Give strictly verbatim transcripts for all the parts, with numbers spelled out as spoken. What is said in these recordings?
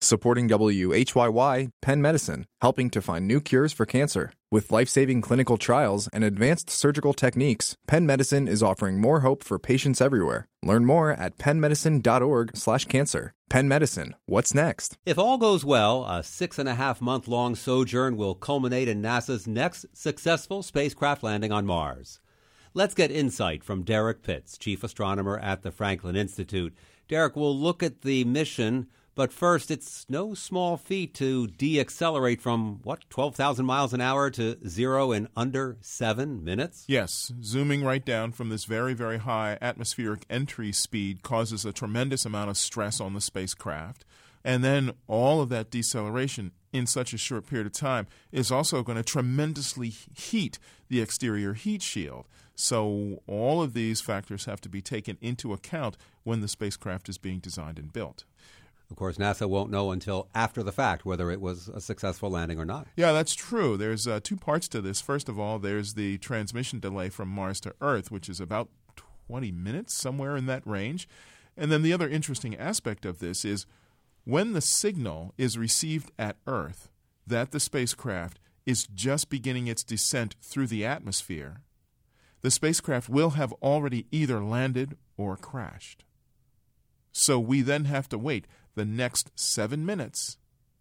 Supporting W H Y Y, Penn Medicine, helping to find new cures for cancer. With life-saving clinical trials and advanced surgical techniques, Penn Medicine is offering more hope for patients everywhere. Learn more at pennmedicine.org slash cancer. Penn Medicine, what's next? If all goes well, a six-and-a-half-month-long sojourn will culminate in NASA's next successful spacecraft landing on Mars. Let's get insight from Derek Pitts, chief astronomer at the Franklin Institute. Derek, we'll look at the mission. But first, it's no small feat to deaccelerate from, what, twelve thousand miles an hour to zero in under seven minutes? Yes. Zooming right down from this very, very high atmospheric entry speed causes a tremendous amount of stress on the spacecraft. And then all of that deceleration in such a short period of time is also going to tremendously heat the exterior heat shield. So all of these factors have to be taken into account when the spacecraft is being designed and built. Of course, NASA won't know until after the fact whether it was a successful landing or not. Yeah, that's true. There's uh, two parts to this. First of all, there's the transmission delay from Mars to Earth, which is about twenty minutes, somewhere in that range. And then the other interesting aspect of this is when the signal is received at Earth that the spacecraft is just beginning its descent through the atmosphere, the spacecraft will have already either landed or crashed. So we then have to wait the next seven minutes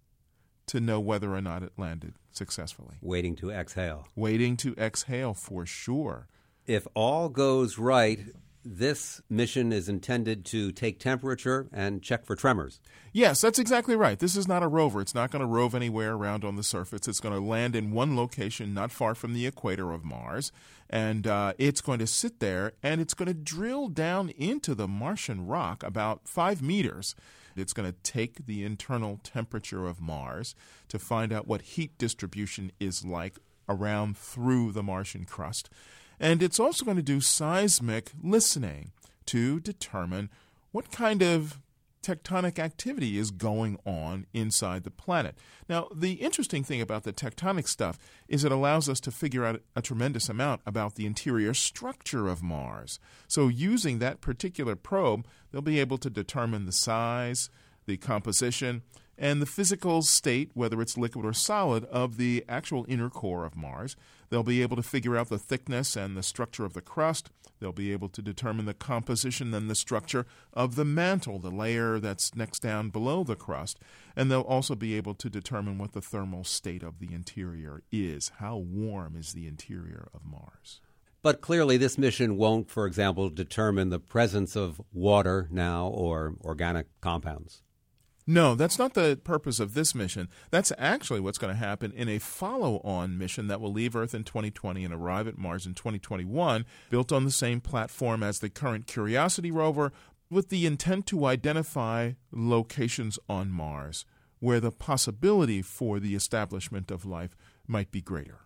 to know whether or not it landed successfully. Waiting to exhale. Waiting to exhale for sure. If all goes right, this mission is intended to take temperature and check for tremors. Yes, that's exactly right. This is not a rover. It's not going to rove anywhere around on the surface. It's going to land in one location not far from the equator of Mars, and uh, it's going to sit there, and it's going to drill down into the Martian rock about five meters. It's going to take the internal temperature of Mars to find out what heat distribution is like around through the Martian crust. And it's also going to do seismic listening to determine what kind of tectonic activity is going on inside the planet. Now, the interesting thing about the tectonic stuff is it allows us to figure out a tremendous amount about the interior structure of Mars. So using that particular probe, they'll be able to determine the size, the composition, and the physical state, whether it's liquid or solid, of the actual inner core of Mars. They'll be able to figure out the thickness and the structure of the crust. They'll be able to determine the composition and the structure of the mantle, the layer that's next down below the crust. And they'll also be able to determine what the thermal state of the interior is. How warm is the interior of Mars? But clearly this mission won't, for example, determine the presence of water now or organic compounds. No, that's not the purpose of this mission. That's actually what's going to happen in a follow-on mission that will leave Earth in twenty twenty and arrive at Mars in twenty twenty-one, built on the same platform as the current Curiosity rover, with the intent to identify locations on Mars where the possibility for the establishment of life might be greater.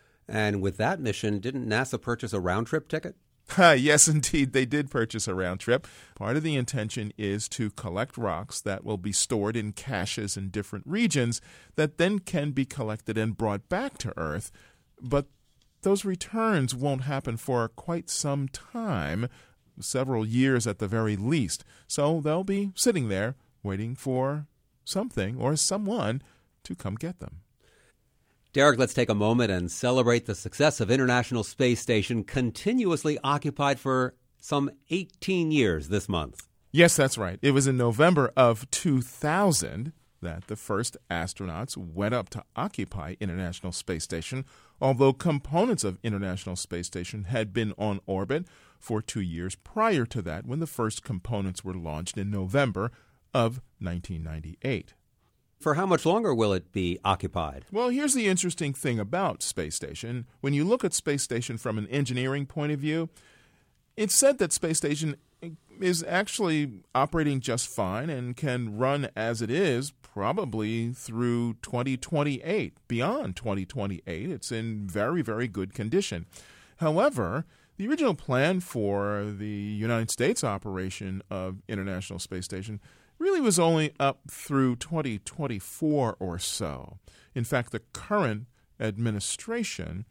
And with that mission, didn't NASA purchase a round-trip ticket? Yes, indeed, they did purchase a round trip. Part of the intention is to collect rocks that will be stored in caches in different regions that then can be collected and brought back to Earth. But those returns won't happen for quite some time, several years at the very least. So they'll be sitting there waiting for something or someone to come get them. Derek, let's take a moment and celebrate the success of International Space Station, continuously occupied for some eighteen years this month. Yes, that's right. It was in November of two thousand that the first astronauts went up to occupy International Space Station, although components of International Space Station had been on orbit for two years prior to that, when the first components were launched in November of nineteen ninety-eight. For how much longer will it be occupied? Well, here's the interesting thing about Space Station. When you look at Space Station from an engineering point of view, it's said that Space Station is actually operating just fine and can run as it is probably through twenty twenty-eight. Beyond twenty twenty-eight, it's in very, very good condition. However, the original plan for the United States operation of International Space Station really was only up through twenty twenty-four or so. In fact, the current administration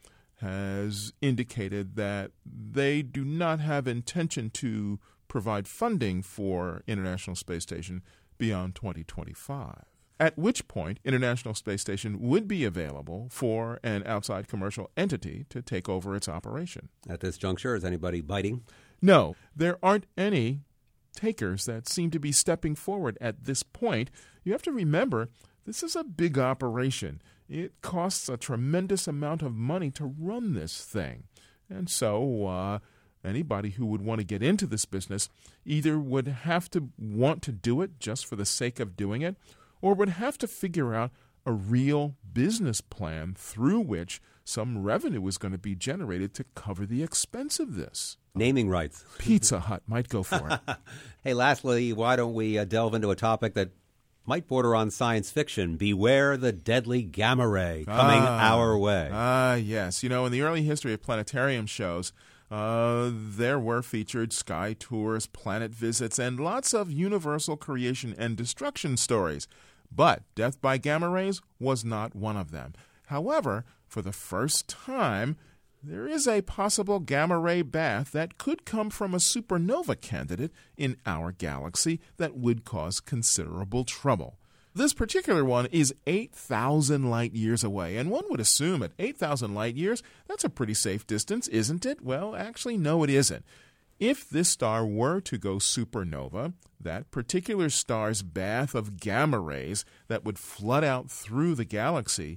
has indicated that they do not have intention to provide funding for International Space Station beyond twenty twenty-five. at which point International Space Station would be available for an outside commercial entity to take over its operation. At this juncture, is anybody biting? No, there aren't any takers that seem to be stepping forward at this point. You have to remember, this is a big operation. It costs a tremendous amount of money to run this thing. And so uh, anybody who would want to get into this business either would have to want to do it just for the sake of doing it, or would have to figure out a real business plan through which some revenue is going to be generated to cover the expense of this. Naming rights. Pizza Hut might go for it. Hey, lastly, why don't we uh, delve into a topic that might border on science fiction? Beware the deadly gamma ray coming ah, our way. Ah, yes. You know, in the early history of planetarium shows, uh, there were featured sky tours, planet visits, and lots of universal creation and destruction stories. But death by gamma rays was not one of them. However, for the first time, there is a possible gamma-ray bath that could come from a supernova candidate in our galaxy that would cause considerable trouble. This particular one is eight thousand light-years away, and one would assume at eight thousand light-years, that's a pretty safe distance, isn't it? Well, actually, no, it isn't. If this star were to go supernova, that particular star's bath of gamma rays that would flood out through the galaxy,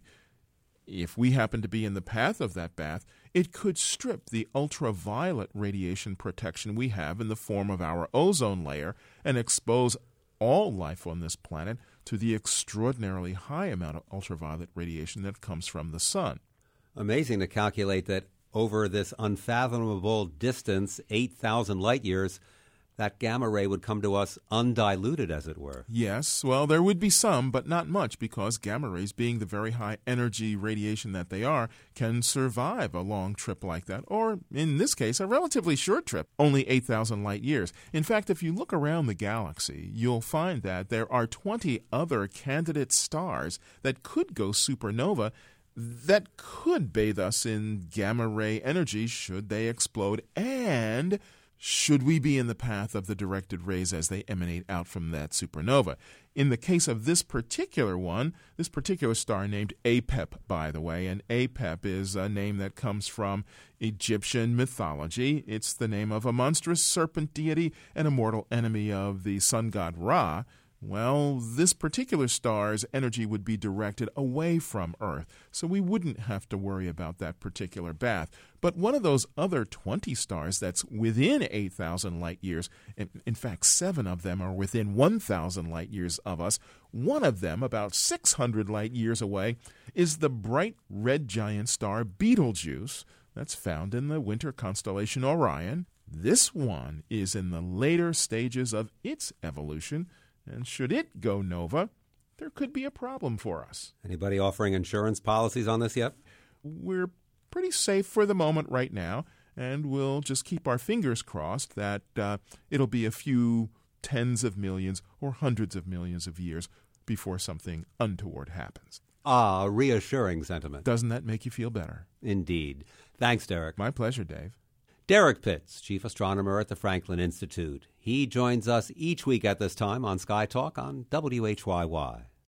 if we happen to be in the path of that bath, it could strip the ultraviolet radiation protection we have in the form of our ozone layer and expose all life on this planet to the extraordinarily high amount of ultraviolet radiation that comes from the sun. Amazing to calculate that over this unfathomable distance, eight thousand light years, that gamma ray would come to us undiluted, as it were. Yes, well, there would be some, but not much, because gamma rays, being the very high energy radiation that they are, can survive a long trip like that, or, in this case, a relatively short trip, only eight thousand light years. In fact, if you look around the galaxy, you'll find that there are twenty other candidate stars that could go supernova that could bathe us in gamma ray energy should they explode, and should we be in the path of the directed rays as they emanate out from that supernova. In the case of this particular one, this particular star named Apep, by the way, and Apep is a name that comes from Egyptian mythology. It's the name of a monstrous serpent deity and a mortal enemy of the sun god Ra. Well, this particular star's energy would be directed away from Earth, so we wouldn't have to worry about that particular bath. But one of those other twenty stars that's within eight thousand light years, in, in fact, seven of them are within one thousand light years of us, one of them, about six hundred light years away, is the bright red giant star Betelgeuse that's found in the winter constellation Orion. This one is in the later stages of its evolution, and should it go nova, there could be a problem for us. Anybody offering insurance policies on this yet? We're pretty safe for the moment right now, and we'll just keep our fingers crossed that uh, it'll be a few tens of millions or hundreds of millions of years before something untoward happens. Ah, a reassuring sentiment. Doesn't that make you feel better? Indeed. Thanks, Derek. My pleasure, Dave. Derek Pitts, Chief Astronomer at the Franklin Institute. He joins us each week at this time on Sky Talk on W H Y Y.